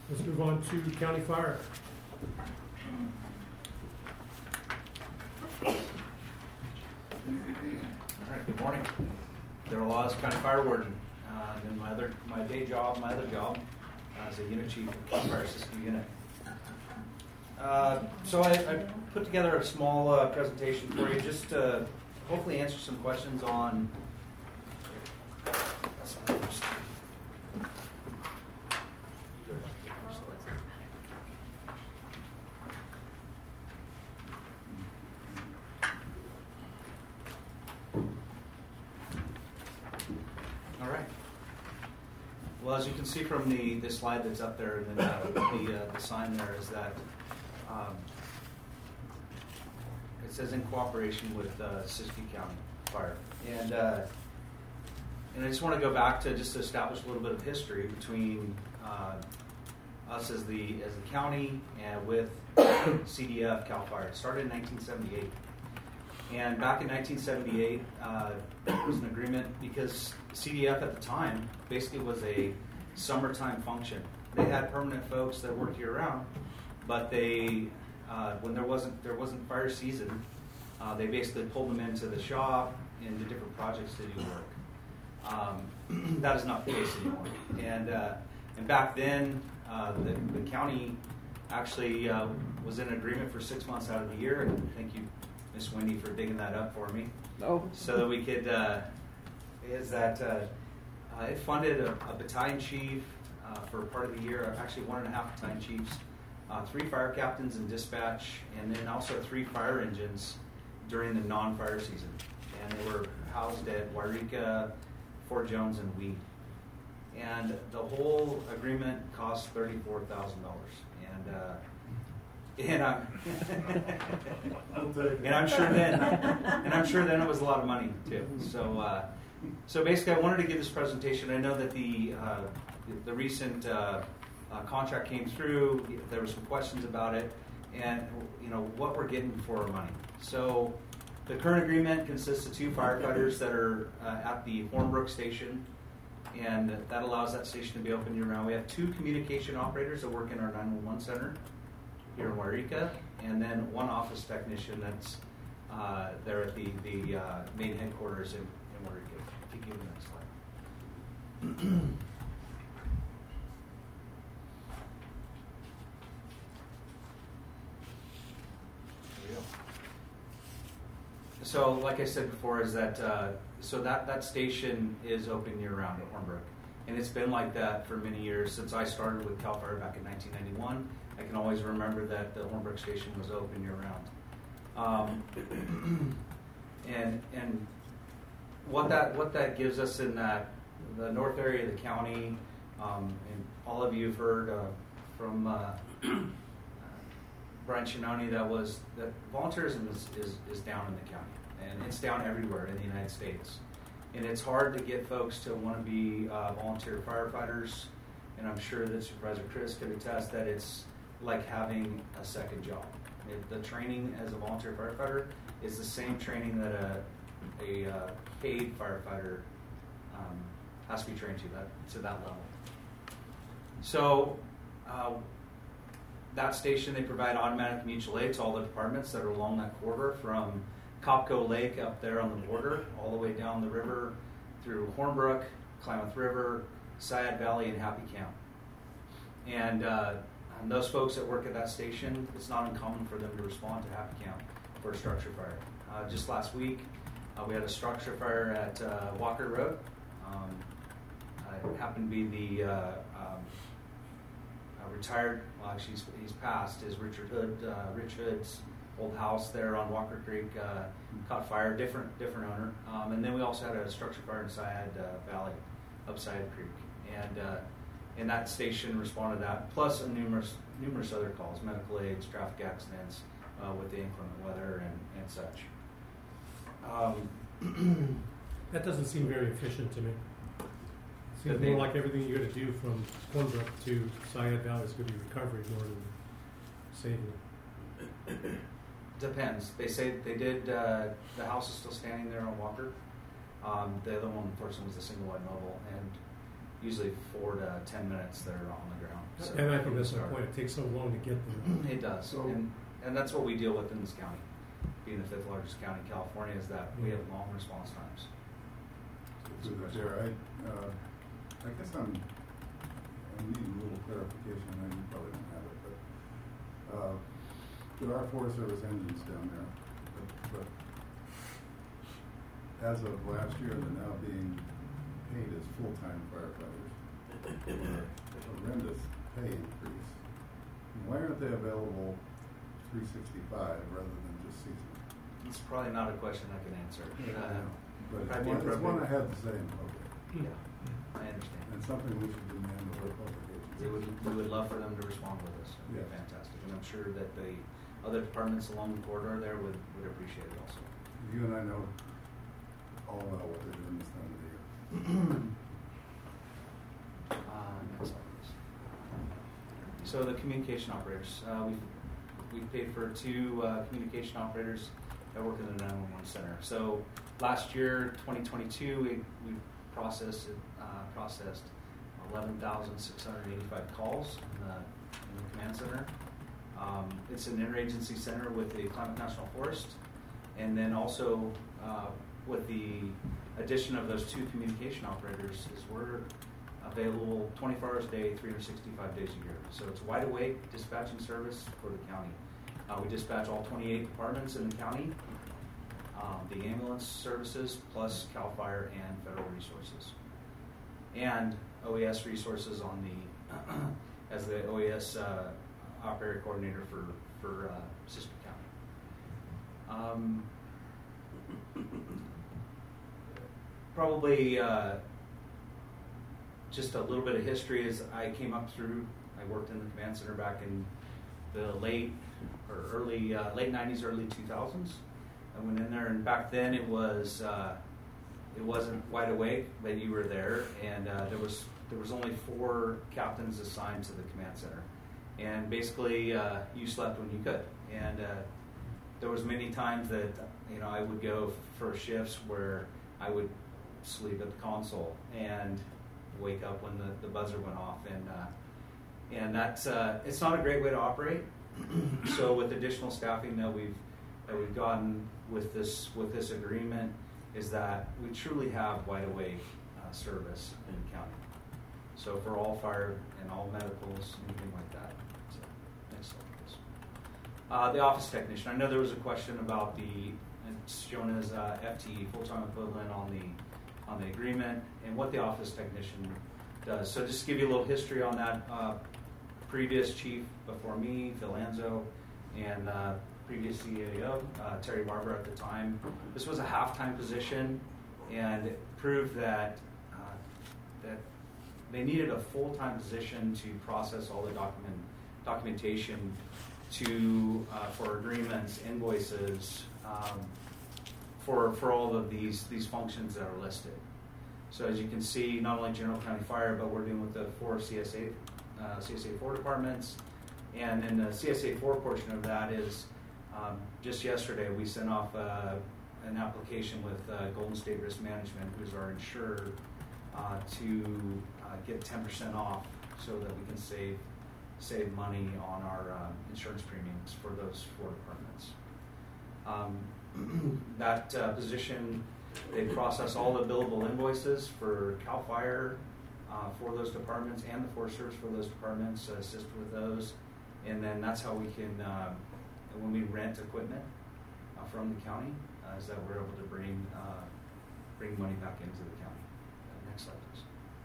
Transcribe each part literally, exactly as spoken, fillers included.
Let's move on to County Fire. All right, good morning. Darrell Laws, County Fire Warden. Uh, and my other, my day job, my other job uh, as a unit chief of the Fire System Unit. Uh, so I, I put together a small uh, presentation for you, just to hopefully answer some questions on. Well, as you can see from the, the slide that's up there, and then uh, the, uh, the sign there is that um, it says in cooperation with uh, Siskiyou County Fire. And uh, and I just want to go back to just to establish a little bit of history between uh, us as the as the county and with C D F Cal Fire. It started in nineteen seventy-eight. And back in nineteen seventy-eight, uh, there was an agreement because C D F at the time basically was a summertime function. They had permanent folks that worked year-round, but they, uh, when there wasn't there wasn't fire season, uh, they basically pulled them into the shop into different projects to do work. Um, that is not the case anymore. And uh, and back then, uh, the, the county actually uh, was in agreement for six months out of the year, and thank you, Miss Wendy, for digging that up for me. Oh. So that we could, uh, is that uh, uh, it funded a, a battalion chief uh, for part of the year, actually one and a half battalion chiefs, uh, three fire captains in dispatch, and then also three fire engines during the non-fire season. And they were housed at Wairika, Fort Jones, and Weed. And the whole agreement cost thirty-four thousand dollars. And uh, And I'm, and I'm sure then, and I'm sure then it was a lot of money too. So, uh, so basically, I wanted to give this presentation. I know that the uh, the recent uh, uh, contract came through. There were some questions about it, and you know what we're getting for our money. So, the current agreement consists of two firefighters that are uh, at the Hornbrook station, and that allows that station to be open year-round. We have two communication operators that work in our nine one one center here in Wairika, and then one office technician that's uh, there at the, the uh, main headquarters in, in Wairika. If you give me the next slide. There we go. So, like I said before, is that uh, so that, that station is open year-round at Hornbrook, and it's been like that for many years since I started with Cal Fire back in nineteen ninety-one. I can always remember that the Hornbrook station was open year-round. Um, and and what that what that gives us in that the north area of the county, um, and all of you have heard uh, from uh, Brian Shinoni that was that volunteerism is, is, is down in the county, and it's down everywhere in the United States. And it's hard to get folks to want to be uh, volunteer firefighters, and I'm sure that Supervisor Chris could attest that it's like having a second job. It, the training as a volunteer firefighter is the same training that a, a uh, paid firefighter um, has to be trained to that to that level. So uh, that station, they provide automatic mutual aid to all the departments that are along that corridor from Copco Lake up there on the border, all the way down the river through Hornbrook, Klamath River, Sayad Valley, and Happy Camp. And uh, And those folks that work at that station, it's not uncommon for them to respond to Happy Camp for a structure fire. Uh, just last week, uh, we had a structure fire at uh, Walker Road. Um, uh, it happened to be the uh, um, uh, retired, well actually he's, he's passed, is Richard Hood, uh, Rich Hood's old house there on Walker Creek uh, caught fire, different different owner. Um, and then we also had a structure fire in Sayad uh, Valley, up Sayad Creek. And uh, And that station responded to that, plus numerous numerous other calls, medical aids, traffic accidents uh, with the inclement weather and, and such. Um, that doesn't seem very efficient to me. It seems more like everything you got to do from Hornbrook to Sayad Valley is going to be recovery more than saving. Depends. They say they did, uh, the house is still standing there on Walker. Um, the other one, unfortunately, was the single wide mobile, and usually four to ten minutes they're on the ground. How, Yes, sir. And I think that's the point. It takes so long to get there. It does, So- and, and that's what we deal with in this county. Being the fifth largest county in California, is that we have long response times. Through the chair, I, uh, I guess I'm, I need a little clarification, and you probably don't have it, but, uh, there are Forest Service engines down there, but, but as of last year, they're now being paid as full-time firefighters. A horrendous pay increase. Why aren't they available three sixty-five rather than just seasonal? It's probably not a question I can answer. Uh, But it's I'd be one, it's one I appropriate. have to say in public, Yeah, I understand. and something we should demand of our public agencies. We would, we would love for them to respond with us. It'd be Yes. fantastic. And I'm sure that the other departments along the corridor there would, would appreciate it also. You and I know all about what they're doing this time of the year. Uh, next slide, please. So the communication operators, uh, we've, we've paid for two uh, communication operators that work in the nine one one center. So last year, twenty twenty-two, we, we processed, uh, processed eleven thousand six hundred eighty-five calls in the, in the command center. Um, it's an interagency center with the Klamath National Forest. And then also uh, with the addition of those two communication operators is we're available twenty-four hours a day, three hundred sixty-five days a year. So it's wide awake dispatching service for the county. Uh, we dispatch all twenty-eight departments in the county, um, the ambulance services, plus CAL FIRE and federal resources. And O E S resources on the, as the O E S uh, operator coordinator for, for uh, Sister County. Um, probably uh, just a little bit of history is I came up through, I worked in the command center back in the late or early, uh, late nineties, early two thousands. I went in there, and back then it was, uh, it wasn't wide awake, but you were there, and uh, there was there was only four captains assigned to the command center, and basically uh, you slept when you could, and uh, there was many times that you know I would go for shifts where I would sleep at the console and wake up when the, the buzzer went off, and uh, and that's uh, it's not a great way to operate. So with additional staffing that we've that we've gotten with this with this agreement is that we truly have wide awake uh, service in the county. So for all fire and all medicals, anything like that. So next slide, please. Uh, the office technician. I know there was a question about the it's shown as uh, F T E, full-time equivalent on the on the agreement, and what the office technician does. So just to give you a little history on that. Uh, previous chief before me, Phil Anzo, and uh, previous C A O, uh, Terry Barber at the time. This was a half-time position, and it proved that uh, that they needed a full-time position to process all the document documentation to uh, for agreements, invoices, um, for for all of these these functions that are listed. So as you can see, not only General County Fire, but we're dealing with the four C S A uh, C S A four departments, and then the C S A four portion of that is um, just yesterday we sent off uh, an application with uh, Golden State Risk Management, who's our insurer, uh, to uh, get ten percent off so that we can save save money on our um, insurance premiums for those four departments. Um, that uh, position, they process all the billable invoices for CAL FIRE uh, for those departments and the Forest Service for those departments, uh, assist with those, and then that's how we can, uh, when we rent equipment uh, from the county, uh, is that we're able to bring uh, bring money back into the county. Uh, next slide, please.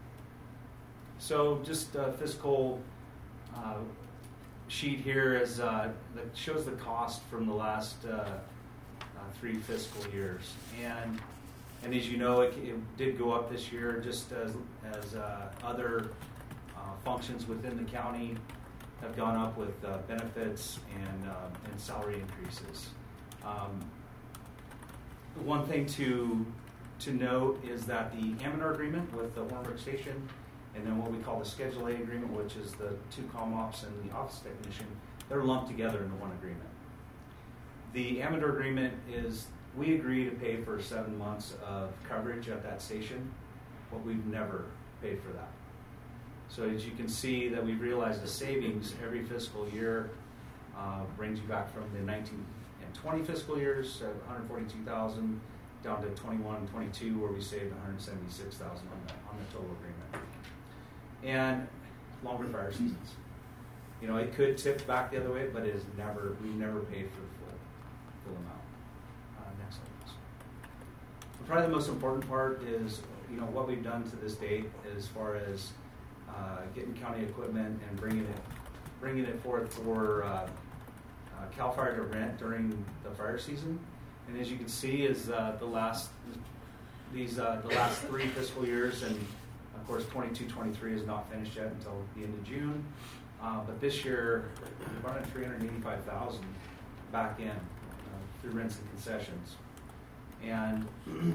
So just a fiscal uh, sheet here is uh, that shows the cost from the last uh, uh, three fiscal years, and and as you know, it, it did go up this year, just as as uh, other uh, functions within the county have gone up with uh, benefits and um, and salary increases. Um, one thing to to note is that the Amador agreement with the Hornbrook Station, and then what we call the Schedule A agreement, which is the two comm ops and the office technician, they're lumped together into one agreement. The Amador agreement is we agree to pay for seven months of coverage at that station, but we've never paid for that. So as you can see that we've realized a savings every fiscal year, uh, brings you back from the nineteen and twenty fiscal years at one hundred forty-two thousand down to twenty-one and twenty-two where we saved one hundred seventy-six thousand on the, on the total agreement. And longer fire seasons. You know, it could tip back the other way, but it is never, we've never paid for the full, full amount. Uh, next slide, please. Probably the most important part is, you know, what we've done to this date as far as uh, getting county equipment and bringing it, bringing it forth for uh, uh, CAL FIRE to rent during the fire season. And as you can see, is uh, the last these uh, the last three fiscal years, and of course, twenty-two twenty-three is not finished yet until the end of June. Uh, but this year, we're running three hundred eighty-five thousand back in uh, through rents and concessions. And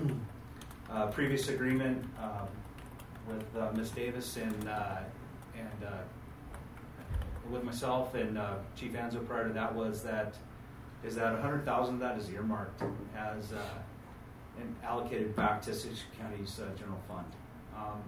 uh, previous agreement uh, with uh, Miz Davis and uh, and uh, with myself and uh, Chief Anzo prior to that was that is that one hundred thousand of that is earmarked as uh, and allocated back to Citrus County's uh, general fund. Um,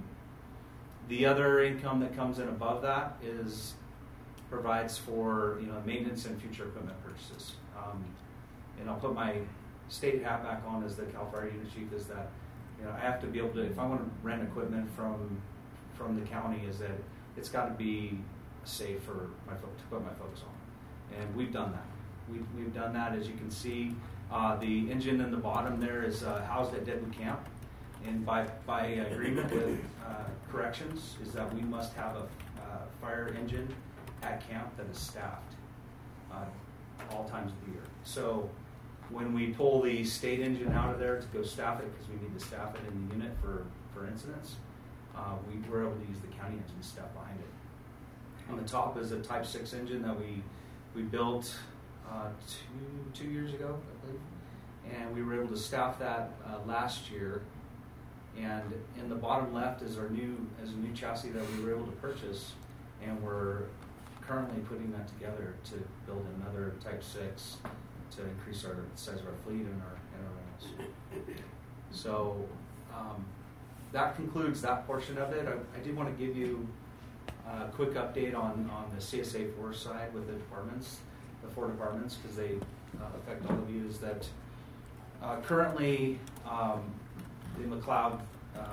the other income that comes in above that is provides for you know maintenance and future equipment purchases. Um, and I'll put my state hat back on as the CAL FIRE unit chief. Is that you know I have to be able to, if I want to rent equipment from from the county, is that it's got to be safe for my folks to put my folks on, and we've done that. We've, we've done that, as you can see. Uh, the engine in the bottom there is uh, housed at Deadwood Camp, and by by agreement with uh, corrections, is that we must have a uh, fire engine at camp that is staffed uh, all times of the year. So when we pull the state engine out of there to go staff it, because we need to staff it in the unit for, for incidents, uh, we were able to use the county engine staff behind it. On the top is a Type six engine that we we built uh, two two years ago, I believe, and we were able to staff that uh, last year. And in the bottom left is our new is a new chassis that we were able to purchase, and we're currently putting that together to build another Type six to increase our size of our fleet and our and our rentals. So um, that concludes that portion of it. I, I did want to give you a quick update on, on the C S A four side with the departments, the four departments, because they uh, affect all of you. Is that uh, currently um, the McLeod uh,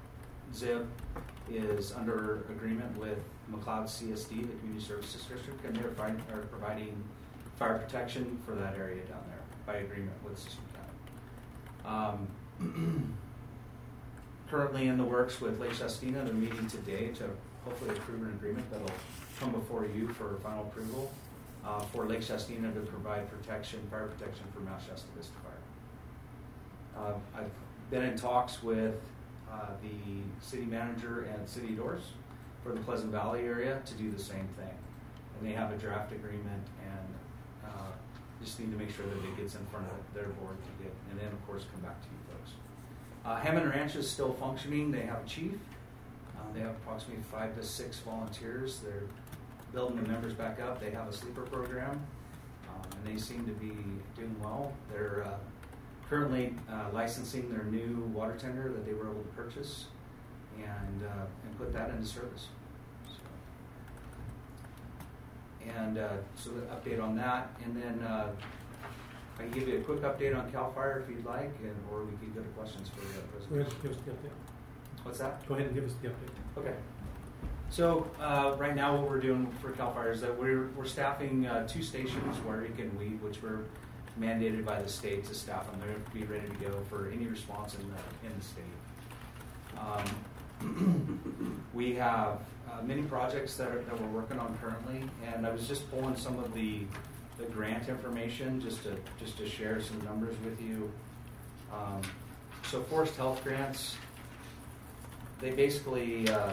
Z I P is under agreement with McLeod C S D, the Community Services District, and they're find, are providing fire protection for that area down there by agreement with Citrus County. Um, currently in the works with Lake Shastina, they're meeting today to hopefully approve an agreement that'll come before you for final approval uh, for Lake Shastina to provide protection, fire protection for Mount Shasta Vista Fire. Uh, I've been in talks with uh, the city manager and city doors for the Pleasant Valley area to do the same thing. And they have a draft agreement, and uh, just need to make sure that it gets in front of their board to get, and then of course come back to you folks. Uh, Hammond Ranch is still functioning. They have a chief. Uh, they have approximately five to six volunteers. They're building the members back up. They have a sleeper program, um, and they seem to be doing well. They're uh, currently uh, licensing their new water tender that they were able to purchase and uh, and put that into service. So, and uh, so the update on that, and then uh, I can give you a quick update on CAL FIRE if you'd like, and or we could go to questions for the presentation. Go ahead and give us the update. What's that? Go ahead and give us the update. Okay. So uh, right now, what we're doing for CAL FIRE is that we're we're staffing uh, two stations, Warik and Weed, which were mandated by the state to staff them. They're going to be ready to go for any response in the in the state. Um, we have uh, many projects that are, that we're working on currently, and I was just pulling some of the the grant information just to just to share some numbers with you. Um, so Forest Health grants, they basically uh,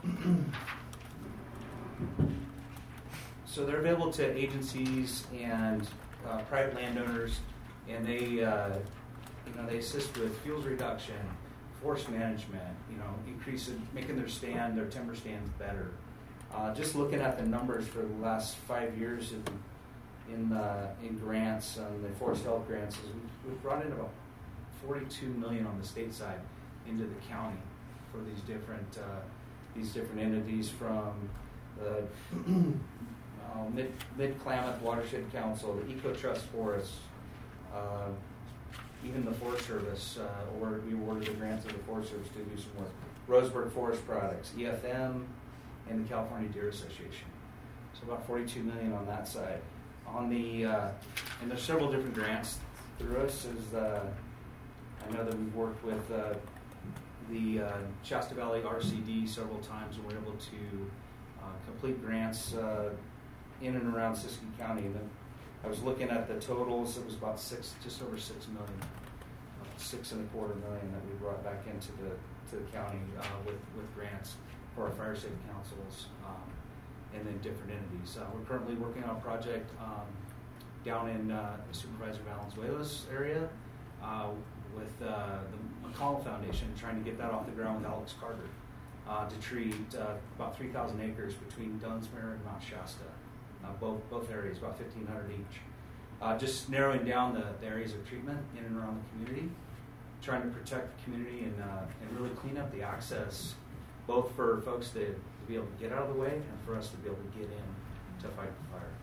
so they're available to agencies and uh, private landowners, and they uh, you know they assist with fuels reduction, forest management, you know, increasing, making their stand, their timber stands better. Uh, just looking at the numbers for the last five years in in, uh, in grants, on the Forest Health grants, is we, we've brought in about forty-two million on the state side into the county for these different uh, these different entities from the uh, Mid, Mid-Klamath Watershed Council, the Eco Trust Forests, uh, even the Forest Service, uh, or we awarded a grant to the Forest Service to do some work. Roseburg Forest Products, E F M, and the California Deer Association. So about forty-two million dollars on that side. On the, uh, and there's several different grants through us. Is, uh, I know that we've worked with uh, the uh, Shasta Valley R C D several times, and we're able to uh, complete grants uh, in and around Siskiyou County. And then I was looking at the totals. It was about six, just over six million, uh, six and a quarter million that we brought back into the to the county uh, with with grants for our fire safety councils um, and then different entities. Uh, we're currently working on a project um, down in uh, the Supervisor Valenzuela's area uh, with uh, the McConnell Foundation, trying to get that off the ground with Alex Carter uh, to treat uh, about three thousand acres between Dunsmuir and Mount Shasta. Uh, both both areas, about fifteen hundred each. Uh, just narrowing down the, the areas of treatment in and around the community, trying to protect the community and uh, and really clean up the access, both for folks to, to be able to get out of the way and for us to be able to get in to fight the fire.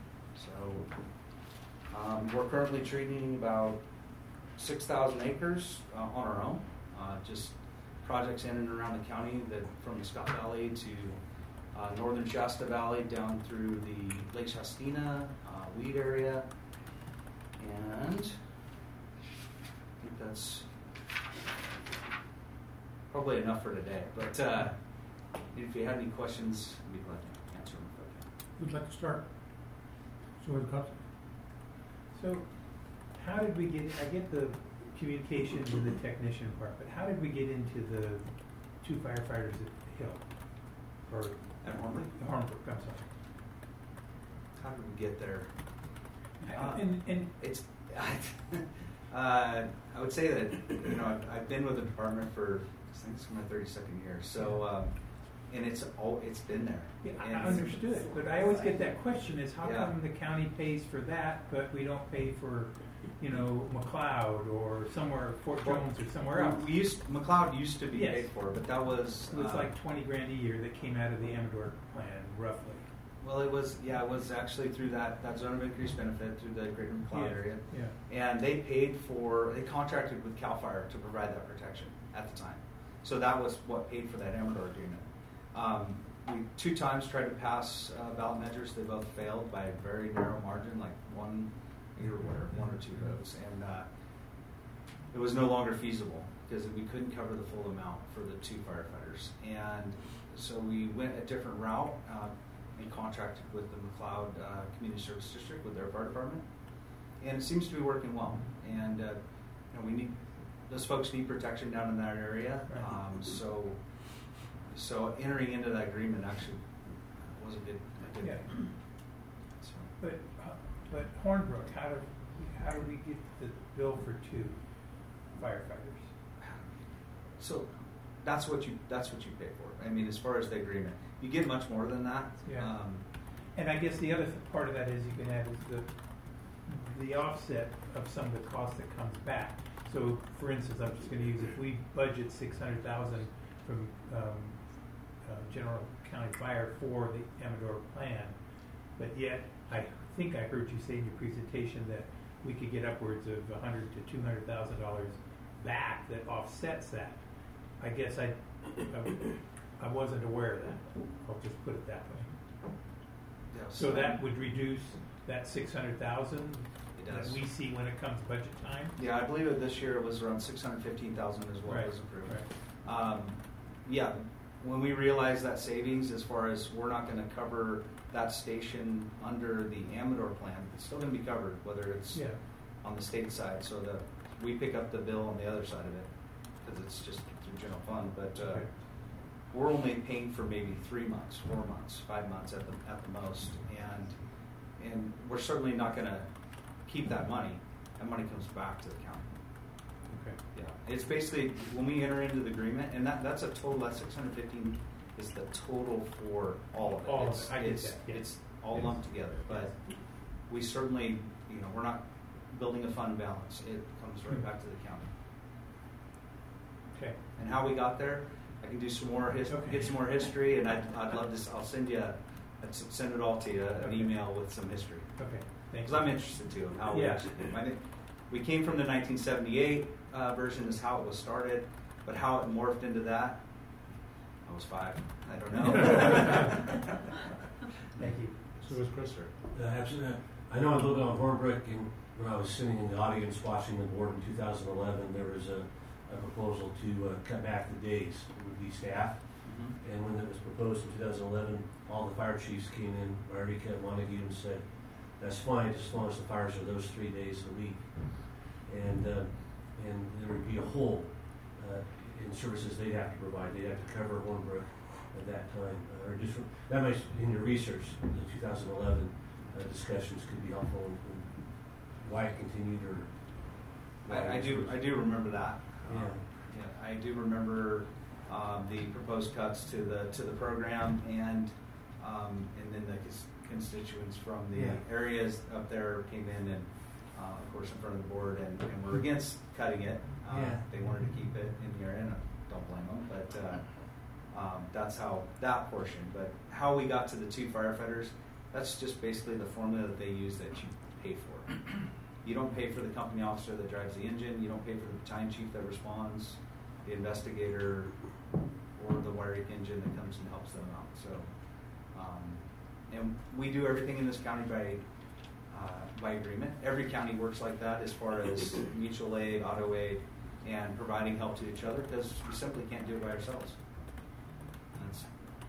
So um, we're currently treating about six thousand acres uh, on our own, uh, just projects in and around the county, that from the Scott Valley to uh, northern Shasta Valley down through the Lake Shastina, uh, Weed area, and I think that's probably enough for today. But uh, if you have any questions, I'd be glad to answer them. Who'd like to start? So, So, how did we get? I get the communications and the technician part, but how did we get into the two firefighters at Hill or At Hornbrook? Hornbrook? I'm sorry. How did we get there? Uh, and, and it's, uh, I would say that, you know, I've, I've been with the department for, I think it's my thirty-second year, so, um, and it's all, it's been there. yeah, And I understood, but I always get that question: is how Yeah. come the county pays for that, but we don't pay for, you know, McLeod or somewhere Fort Jones or somewhere else? We used, McLeod used to be Yes. paid for, but that was. It was uh, like twenty grand a year that came out of the Amador plan, roughly. Well, it was, yeah, it was actually through that, that zone of increased benefit through the Greater McLeod Yeah, area. yeah. And they paid for, they contracted with CAL FIRE to provide that protection at the time. So that was what paid for that Amador agreement. Um, we two times tried to pass uh, ballot measures. They both failed by a very narrow margin, like one or whatever, one or two votes. And uh, it was no longer feasible because we couldn't cover the full amount for the two firefighters. And so we went a different route. Uh, and contracted with the McLeod uh, Community Service District with their fire department, and it seems to be working well. And uh, you know, we need those folks need protection down in that area. Um, so, so entering into that agreement actually was a good, a good Yeah. thing. So, But uh, but Hornbrook, how did how did we get the bill for two firefighters? so that's what you that's what you pay for. I mean, as far as the agreement, you get much more than that. Yeah. Um, And I guess the other th- part of that is you can add is the the offset of some of the cost that comes back. So, for instance, I'm just going to use if we budget six hundred thousand from um, uh, General County Fire for the Amador plan, but yet I think I heard you say in your presentation that we could get upwards of a hundred to two hundred thousand dollars back that offsets that. I guess I, I I wasn't aware of that. I'll just put it that way. yeah, So that would reduce that six hundred thousand It that does. we see when it comes budget time? Yeah, I believe it this year it was around six hundred fifteen thousand is what Right, was approved. right. Um, yeah, when we realize that savings, as far as we're not going to cover that station under the Amador plan, it's still going to be covered, whether it's Yeah. on the state side, so that we pick up the bill on the other side of it, because it's just through general fund. But uh, Okay. we're only paying for maybe three months, four months, five months at the at the most, and and we're certainly not going to keep that money. That money comes back to the county. Okay. Yeah, it's basically when we enter into the agreement, and that, that's a total. That six hundred fifteen is the total for all of it. All of it's, it. I get it's, that, yes. it's all Yes. lumped together, but we certainly, you know, we're not building a fund balance. It comes right Hmm. back to the county. Okay. And how we got there, I can do some more, his, Okay. get some more history, and I'd, I'd love to, s- I'll send you, I'd s- send it all to you, an Okay. email with some history. Okay, thank Because you. I'm interested too in how we Yeah. actually did. I think we came from the nineteen seventy-eight uh, version is how it was started, but how it morphed into that, I was five. I don't know. Thank you. So was Chris. Uh, absolutely. I know I lived on Hornbrook, and when I was sitting in the audience watching the board in two thousand eleven, there was a, a proposal to uh, cut back the days with the staff. Mhm. And when it was proposed in two thousand eleven, all the fire chiefs came in, Marika and Montague, and said, that's fine, just as long as the fires are those three days a week. And, uh, and there would be a hole uh, in services they'd have to provide. They'd have to cover Hornbrook at that time. Uh, or just, that might, in your research, the two thousand eleven uh, discussions could be helpful in, in why it continued or. I, I do, I do remember that. Yeah. Um, yeah, I do remember um, the proposed cuts to the to the program, and um, and then the cons- constituents from the Yeah. areas up there came in and, uh, of course, in front of the board, and, and were against cutting it. Uh, Yeah. They wanted to keep it in the area, and I don't blame them, but uh, um, that's how that portion. But how we got to the two firefighters, that's just basically the formula that they use that you pay for. You don't pay for the company officer that drives the engine. You don't pay for the battalion chief that responds, the investigator, or the Wyrick engine that comes and helps them out. So, um, and we do everything in this county by uh, by agreement. Every county works like that as far as mutual aid, auto aid, and providing help to each other because we simply can't do it by ourselves. That's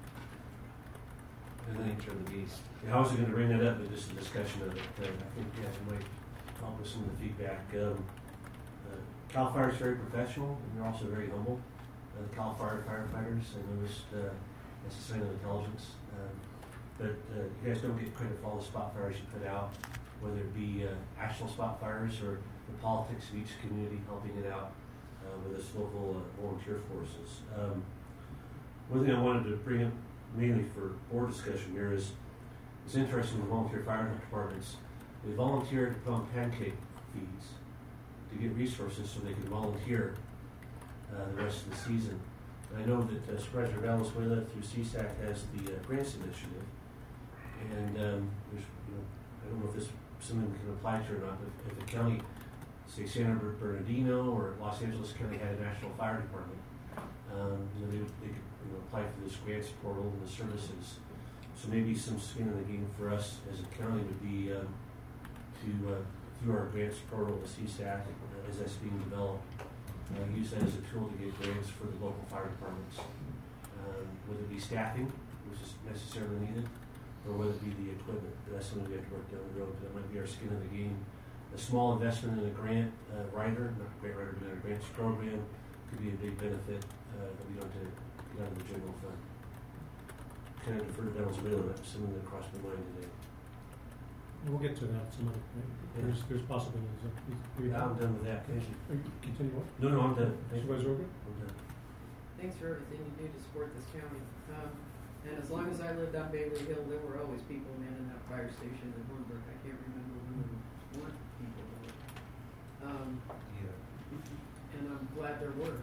the nature of the beast. Yeah, I wasn't going to bring that up, but just a discussion of it. Uh, I think yeah, it might help with some of the feedback. Um, uh, Cal Fire is very professional, and they're also very humble. Uh, the Cal Fire firefighters, I noticed uh, that's a sign of intelligence. Um, but uh, you guys don't get credit for all the spot fires you put out, whether it be uh, actual spot fires or the politics of each community helping it out uh, with its local uh, volunteer forces. Um, one thing I wanted to bring up mainly for board discussion here is it's interesting with volunteer fire departments. They volunteer to put on pancake fees to get resources so they can volunteer uh, the rest of the season. And I know that uh, Supervisor Valenzuela through C SAC has the uh, grants initiative, and um, there's, you know, I don't know if this is something we can apply to or not, but if the county, say San Bernardino or Los Angeles County had a national fire department, um, you know, they, they could you know, apply for this grants portal and the services. So maybe some skin in the game for us as a county would be um, to, uh, through our grants portal with C SAC, uh, as that's being developed, uh, use that as a tool to get grants for the local fire departments. Um, whether it be staffing, which is necessarily needed, or whether it be the equipment. But that's something we have to work down the road. That might be our skin in the game. A small investment in a grant uh, writer, not a grant writer, but in a grants program could be a big benefit uh, that we don't have to get out of the general fund. Kind of defer to Valenzuela, that's something that crossed my mind today. And we'll get to that some other point. There's, there's possibilities. Are you Yeah, I'm done? done with that. Thank you. Are you continue on? No, no, I'm done. Thank you. Supervisor Ogre? I'm done. Thanks for everything you do to support this county. Um, and as long as I lived on Bailey Hill, there were always people manning that fire station in Hornbrook. I can't remember when there weren't people there. Um, Yeah. and I'm glad there were.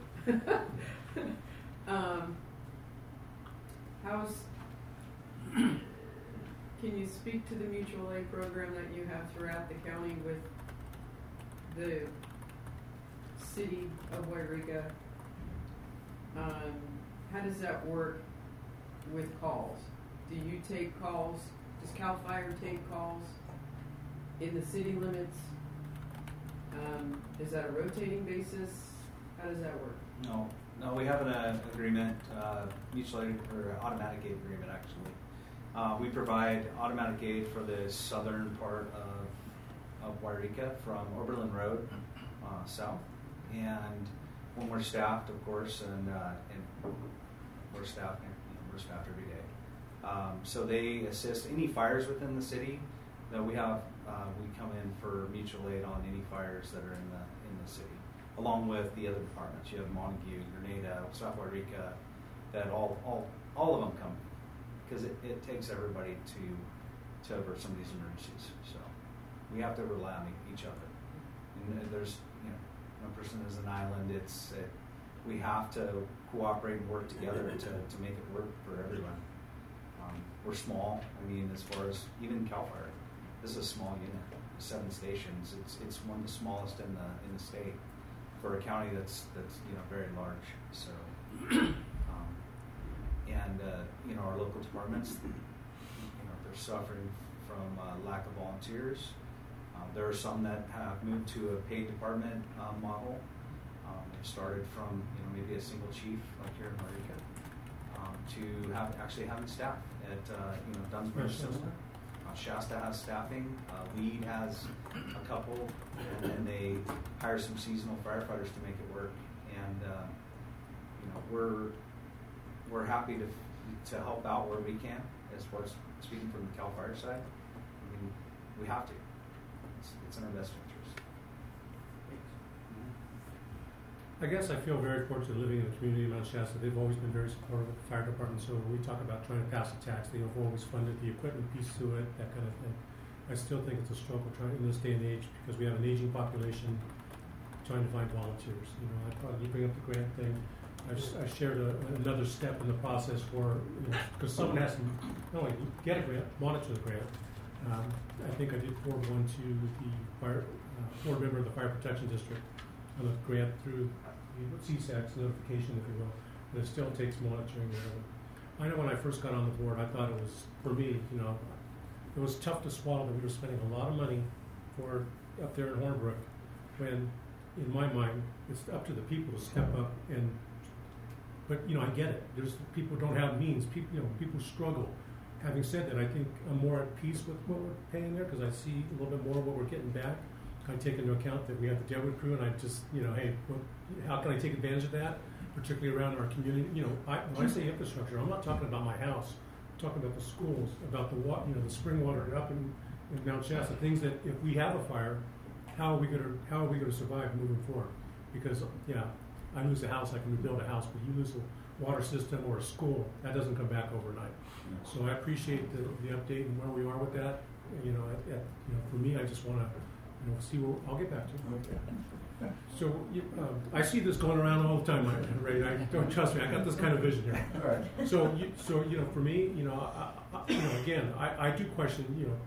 um, how's, can you speak to the mutual aid program that you have throughout the county with the city of Wairega? Um, how does that work with calls? Do you take calls? Does CAL FIRE take calls in the city limits? Um, is that a rotating basis? How does that work? No, no, we have an uh, agreement, uh, mutual aid or automatic aid agreement actually. Uh, we provide automatic aid for the southern part of, of Wairika from Oberlin Road uh, south, and when we're staffed, of course, and uh, and we're staffed, you know, we're staffed every day. Um, so they assist any fires within the city that we have. Uh, we come in for mutual aid on any fires that are in the in the city, along with the other departments. You have Montague, Grenada, South Wairika, that all all all of them come because it, it takes everybody to to avert some of these emergencies. So we have to rely on each other. And there's you know one person is an island. It's it, we have to cooperate and work together to, to make it work for everyone. Um, we're small. I mean, as far as even CAL FIRE, this is a small unit, seven stations. It's it's one of the smallest in the in the state for a county that's that's you know very large. So, um, and uh, you know our local departments, you know they're suffering from uh, lack of volunteers. Uh, there are some that have moved to a paid department uh, model. Um, they've started from you know maybe a single chief like here in Eureka um, to have actually having staff at uh, you know Dunsmere similar. Uh, Shasta has staffing. Uh, Weed has a couple, and then they hire some seasonal firefighters to make it work. And uh, you know we're we're happy to to help out where we can. As far as speaking from the CAL FIRE side, I mean we have to. It's, it's in our best interest. I guess I feel very fortunate living in the community of Mount Shasta. They've always been very supportive of the fire department. So when we talk about trying to pass a tax, they have always funded the equipment piece to it, that kind of thing. I still think it's a struggle trying in this day and age because we have an aging population trying to find volunteers. You know, I thought you bring up the grant thing. I, just, I shared a, another step in the process for because you know, someone has to not only get a grant, monitor the grant. Um, I think I did forward one to the fire uh, board member of the Fire Protection District on a grant through C SAC's notification, if you will, but it still takes monitoring. I know when I first got on the board, I thought it was, for me, you know, it was tough to swallow that we were spending a lot of money for up there in Hornbrook, when, in my mind, it's up to the people to step up and, but, you know, I get it. There's people who don't have means. People, you know, people struggle. Having said that, I think I'm more at peace with what we're paying there because I see a little bit more of what we're getting back. I take into account that we have the Deadwood crew, and I just, you know, hey, well, how can I take advantage of that, particularly around our community? You know, I, when I say infrastructure, I'm not talking about my house. I'm talking about the schools, about the water, you know, the spring water up in, in Mount Shasta. Things that if we have a fire, how are we going to how are we going to survive moving forward? Because yeah, I lose a house, I can rebuild a house, but you lose a water system or a school, that doesn't come back overnight. So I appreciate the, the update and where we are with that. You know, at, at, you know, for me, I just want to. You know, see, what, I'll get back to it. Okay. So you, um, I see this going around all the time, right? I don't trust me. I got this kind of vision here. All right. So, you, so you know, for me, you know, I, I, you know, again, I, I do question, you know,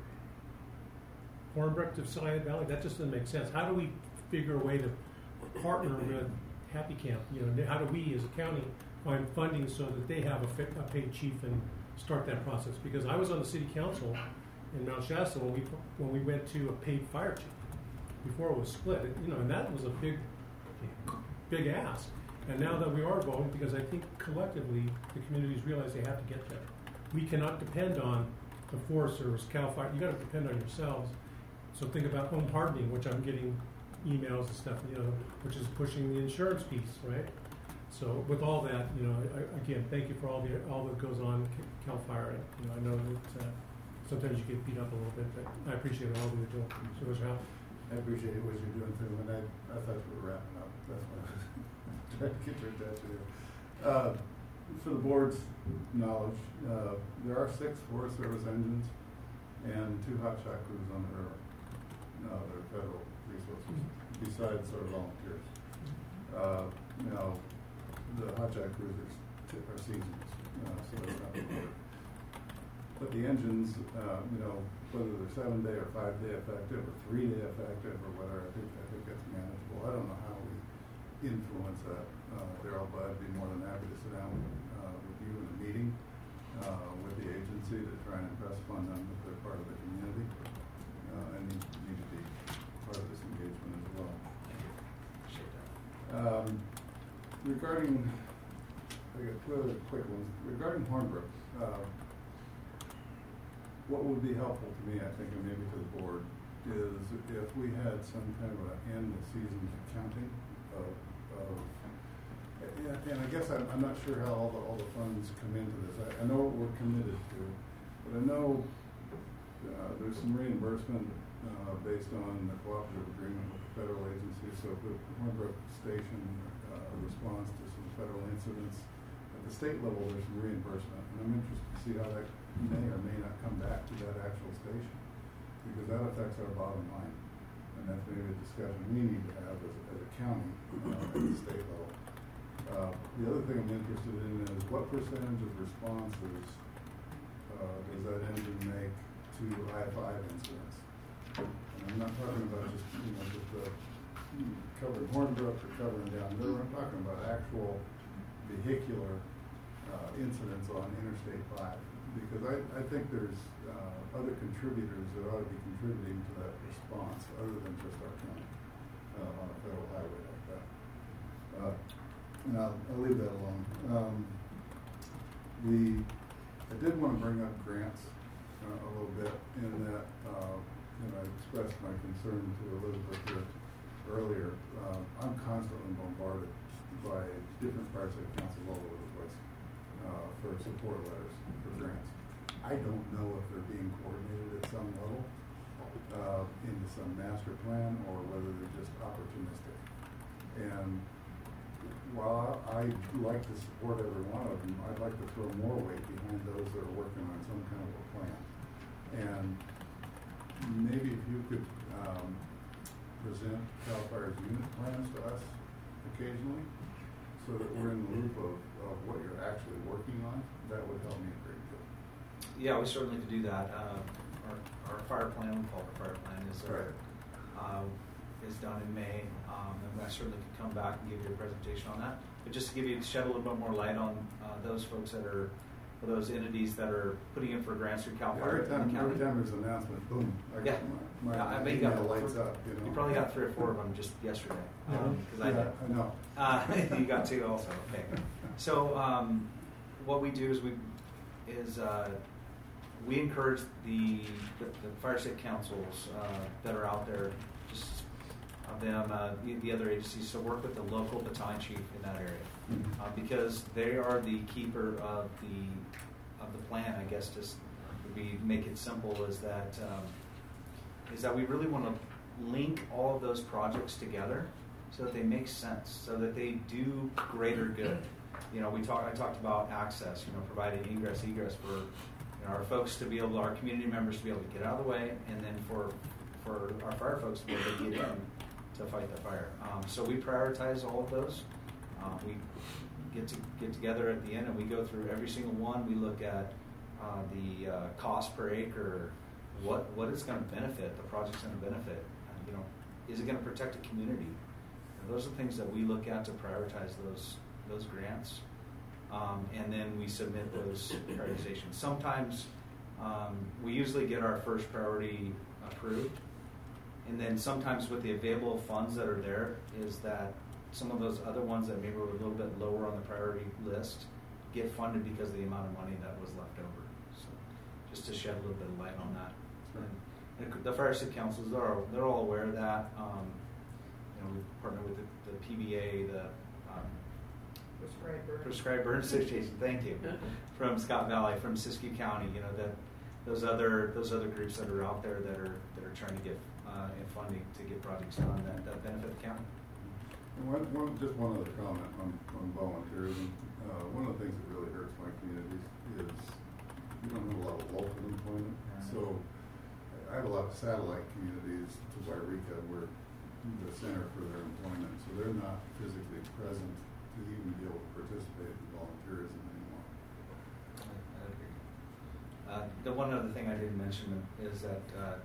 Hornbrook to Sayad Valley. That just doesn't make sense. How do we figure a way to partner with Happy Camp? You know, how do we, as a county, find funding so that they have a, a paid chief and start that process? Because I was on the city council in Mount Shasta when we when we went to a paid fire chief. Before it was split, it, you know, and that was a big, big ask. And now that we are voting, because I think collectively the communities realize they have to get there. We cannot depend on the Forest Service, CAL FIRE. You got to depend on yourselves. So think about home hardening, which I'm getting emails and stuff, you know, which is pushing the insurance piece, right? So with all that, you know, I, again, thank you for all the all that goes on CAL FIRE. You know, I know that uh, sometimes you get beat up a little bit, but I appreciate all that you're doing. So much help. I appreciate what you're doing too, and I, I thought you were wrapping up. That's why I was trying to get your attention here. Uh, for the board's knowledge, uh, there are six Forest Service engines and two hot shot crews on the river. No, they're federal resources, besides our volunteers. Uh, you know, the hot shot crews are, are seasons, uh, so they're not required. But the engines, uh, you know, whether they're seven day or five day effective or three day effective or whatever, I think I think that's manageable. I don't know how we influence that, uh, Daryl, but I'd be more than happy to sit down with, uh, with you in a meeting uh, with the agency to try and impress upon them that they're part of the community uh, and need, need to be part of this engagement as well. Appreciate that. Um, regarding, I got two other quick ones. Regarding Hornbrook, uh, what would be helpful to me, I think, and maybe to the board, is if we had some kind of an end of season accounting of, of and, and I guess I'm, I'm not sure how all the, all the funds come into this. I, I know what we're committed to, but I know uh, there's some reimbursement uh, based on the cooperative agreement with the federal agency. So if the Hornbrook Station uh, responds to some federal incidents, at the state level there's some reimbursement. And I'm interested to see how that may or may not come back to that actual station, because that affects our bottom line. And that's maybe a discussion we need to have as, as a county uh, at the state level. Uh, the other thing I'm interested in is what percentage of responses uh, does that engine make to I five incidents? And I'm not talking about just, you know, just uh, covering Hornbrook or covering down there. I'm talking about actual vehicular uh, incidents on Interstate five. Because I, I think there's uh, other contributors that ought to be contributing to that response other than just our county uh, on a federal highway like that. Uh, and I'll, I'll leave that alone. Um, the I did want to bring up grants uh, a little bit in that uh, you know, I expressed my concern to Elizabeth here earlier. Uh, I'm constantly bombarded by different parts of the council all over the place uh, for support letters for grants. I don't know if they're being coordinated at some level uh, into some master plan or whether they're just opportunistic. And while I like to support every one of them, I'd like to throw more weight behind those that are working on some kind of a plan. And maybe if you could um, present CAL FIRE's unit plans to us occasionally so that we're in the loop of, of what you're actually working on, that would help me a great deal. Yeah, we certainly could do that. Uh, our, our fire plan, we call it our fire plan, is Right. uh, is done in May, um, and I certainly could come back and give you a presentation on that. But just to give you, shed a little bit more light on uh, those folks that are, or those entities that are putting in for grants through CAL FIRE Every time, in the county. every time there's an announcement, boom, I Yeah. got my, my Yeah, I bet you email got lights up, you know. You probably got three or four of them just yesterday. Um, 'cause I yeah, did. I know. Uh, you got two also. Okay. So um, what we do is we is uh, we encourage the, the, the fire state councils uh, that are out there, just of them, uh, the, the other agencies, to work with the local battalion chief in that area, Mhm. uh, because they are the keeper of the of the plan. I guess just we make it simple is that um, is that we really want to link all of those projects together so that they make sense, so that they do greater good. You know, we talk. I talked about access. You know, providing ingress, egress for you know, our folks to be able, our community members to be able to get out of the way, and then for for our fire folks to be able to get in to fight the fire. Um, so we prioritize all of those. Um, we get to get together at the end, and we go through every single one. We look at uh, the uh, cost per acre, what what it's going to benefit, the project's going to benefit. Uh, you know, is it going to protect a community? And those are things that we look at to prioritize those those grants, um, and then we submit those prioritizations. Sometimes um, we usually get our first priority approved, and then sometimes with the available funds that are there, is that some of those other ones that maybe were a little bit lower on the priority list get funded because of the amount of money that was left over. So just to shed a little bit of light on that. And the fire state councils, they're all, they're all aware of that. Um, you know, we partner with the, the P B A, the um, Prescribed burn. Prescribed Burn Association. Thank you. From Scott Valley, from Siskiyou County. You know that those other those other groups that are out there that are that are trying to get uh, in funding to get projects done that, that benefit the county. And one, one, just one other comment on, on volunteerism. Uh, one of the things that really hurts my communities is we don't have a lot of local employment. So I have a lot of satellite communities to Wairika where the center for their employment. So they're not physically present to even be able to participate in volunteerism anymore. I, I agree. Uh, the one other thing I didn't mention is that uh,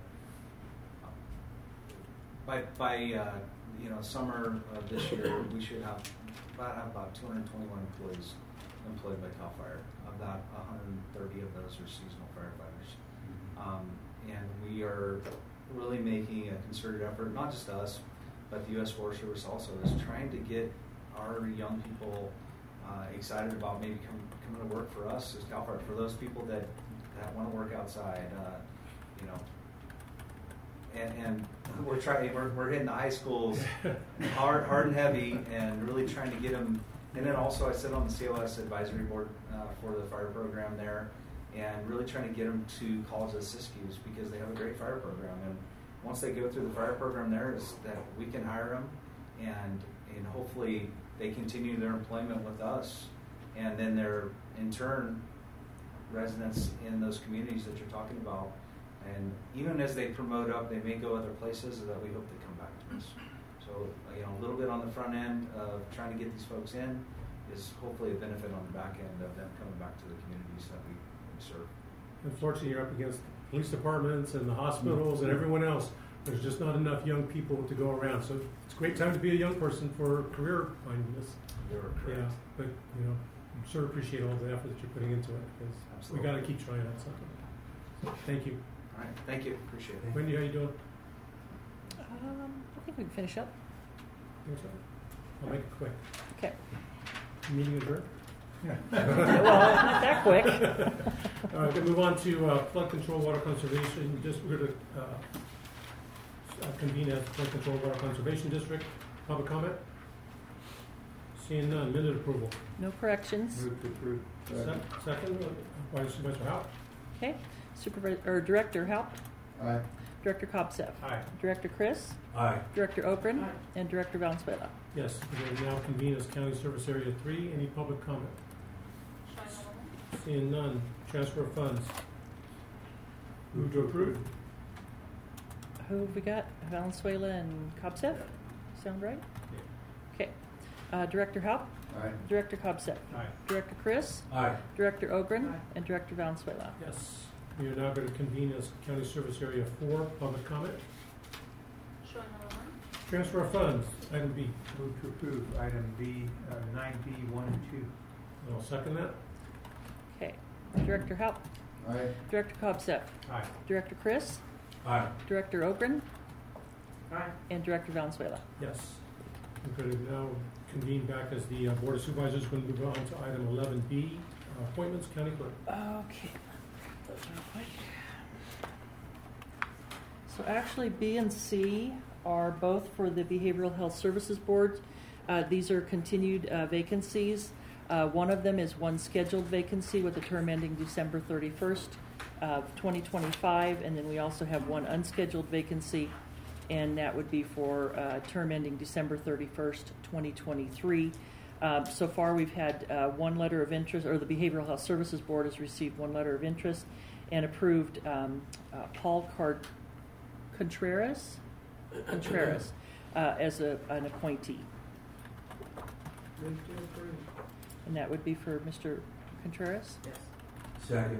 by by uh, you know summer of this year we should have about have about two hundred twenty-one employees employed by CAL FIRE. About one hundred thirty of those are seasonal firefighters, um, and we are really making a concerted effort, not just us, but the U S Forest Service also is trying to get our young people uh, excited about maybe come, coming to work for us as CAL FIRE. For those people that, that want to work outside, uh, you know, and, and we're trying, we're, we're hitting the high schools hard, hard and heavy, and really trying to get them. And then also, I sit on the C O S advisory board uh, for the fire program there, and really trying to get them to College of Siskiyous because they have a great fire program. And once they go through the fire program, there is that we can hire them, and and hopefully they continue their employment with us, and then they're in turn residents in those communities that you're talking about. And even as they promote up, they may go other places that we hope they come back to us. So, you know, a little bit on the front end of trying to get these folks in, is hopefully a benefit on the back end of them coming back to the communities that we, we serve. Unfortunately, you're up against police departments and the hospitals and everyone else. There's just not enough young people to go around. So it's a great time to be a young person for career mindedness. You're correct. Yeah, but you know, I sure appreciate all the effort that you're putting into it because we Absolutely. got to keep trying out something. So, thank you. All right, thank you, appreciate it. Wendy, how you doing? Um, I think we can finish up. Think so? I'll make it quick. Okay. Meeting adjourned. Well, not that quick. All right, we're going to move on to uh, flood control, water conservation. Just we're going to uh, uh, convene as flood control, water conservation district. Public comment? Seeing none. Minute approval. No corrections. Move to approve. Se- Second, uh, by Supervisor Howe. Okay. Supervisor or Director Halp, Aye. Director Cobsef, Aye. Director Chris, Aye. Director Okren, Aye. and Director Valenzuela. Yes, we will now convene as County Service Area three. Any public comment? Seeing none. Transfer of funds. Move to approve. Who have we got? Valenzuela and Cobsef? Sound right? Okay. Uh, Director Halp, Aye. Director Cobsef, Aye. Director Chris, Aye. Director Ogren, Aye. and Director Valenzuela. Yes. We are now going to convene as County Service Area four. Public comment. Transfer of funds. Item B. Move to approve item B, uh, nine B, one and two. I'll second that. Okay. Director Halp, Aye. Director Cobsef, Aye. Director Chris, Aye. Director Ogren, Aye. and Director Valenzuela. Yes. We're going to now convene back as the uh, Board of Supervisors. We're going to move on to item eleven B, uh, appointments, county clerk. Okay. Those real quick. So actually, B and C are both for the Behavioral Health Services Board. Uh, these are continued uh, vacancies. Uh, one of them is one scheduled vacancy with a term ending December thirty-first of twenty twenty-five, and then we also have one unscheduled vacancy, and that would be for uh, term ending December thirty-first, twenty twenty-three. Uh, so far, we've had uh, one letter of interest, or the Behavioral Health Services Board has received one letter of interest and approved um, uh, Paul Card Contreras, Contreras uh, as a, an appointee. Move to approve. And that would be for Mister Contreras. Yes. Second.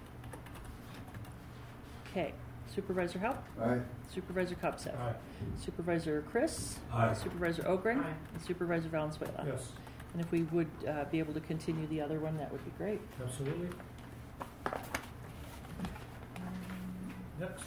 Okay. Supervisor Halp, Aye. Supervisor Cobsef, Aye. Supervisor Chris, Aye. Supervisor Ogren, Aye. and Supervisor Valenzuela. Yes, And if we would uh, be able to continue the other one, that would be great. absolutely. Next.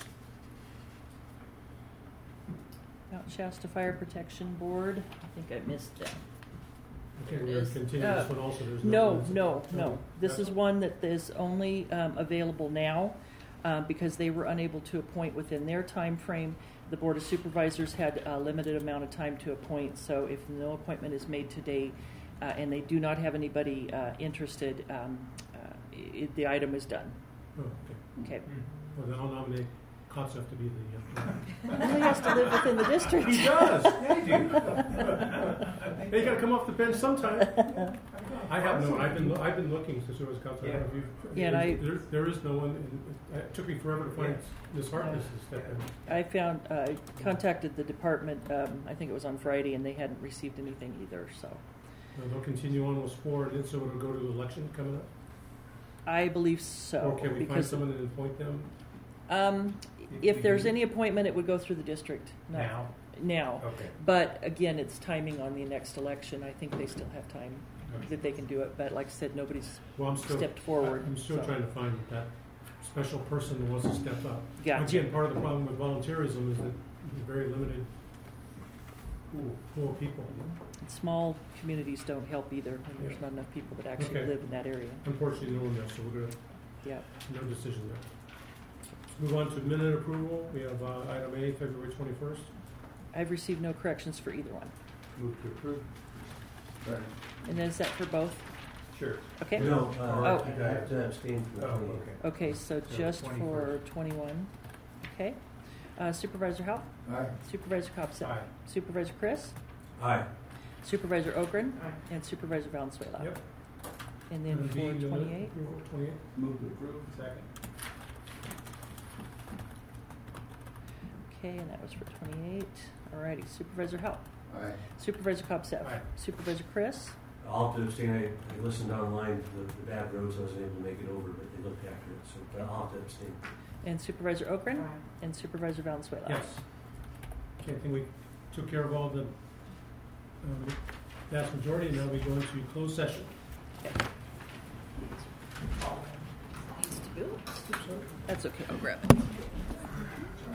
Mount Shasta Fire Protection Board, I think I missed them. Okay, There it we're going is. to continue Uh, this one also. There's No, ones- no, no. This is That's- one that is only um, available now uh, because they were unable to appoint within their time frame. The Board of Supervisors had a limited amount of time to appoint, so if no appointment is made today uh, and they do not have anybody uh, interested, um, uh, i the item is done. Oh, okay. Okay. Well, then I'll nominate Concept to be the. Uh, He has to live within the district. he does. Yeah, you do. Hey, you got to come off the bench sometime. I have no. I've been. I've been looking to serve as council. I don't know if you've- Yeah, and I- there, there is no one. And it took me forever to find Miz Harkness to step in. I found, uh, I contacted the department, um, I think it was on Friday, and they hadn't received anything either, so. Uh, they'll continue on with four, and then so it'll go to the election coming up. I believe so. Or can we find because, someone and appoint them? Um, if there's any appointment, it would go through the district. not- Now? Now. Okay. But again, it's timing on the next election. I think they still have time that they can do it, but like I said, nobody's Well, I'm still stepped forward. I'm still so. trying to find that special person who wants to step up. Gotcha. Again, part of the problem with volunteerism is that there's very limited pool, pool of people. Small communities don't help either, and there's Yeah. not enough people that actually Okay. live in that area. Unfortunately, no one does, so we're gonna Yeah. no decision there. Let's move on to minute approval. We have uh, item A, February twenty-first. I've received no corrections for either one. Move to approve. Second. And is that for both? Sure. Okay. No, uh, Oh. I have to abstain from the Oh, twenty-eighth. okay. Okay, so So just for twenty-first. twenty-one. Okay. Uh, Supervisor Halp, Aye. Supervisor Cobsett, Aye. Supervisor Chris, Aye. Supervisor Ogren, Aye. and Supervisor Valenzuela. Yep. And then Item for B, minute twenty-eight. approval, twenty-eight. Move to approve. Second. Okay, and that was for twenty-eight. Alrighty, Supervisor Halp, Aye. Supervisor Cobsett, Aye. Supervisor Chris, I'll have to abstain. I, I listened online to the, the bad roads. I wasn't able to make it over, but they looked accurate. So but I'll have to abstain. And Supervisor Okran? Aye. And Supervisor Valenzuela? Yes. Okay, I think we took care of all the um, vast majority, and now we go into closed session. That's okay, I'll grab it.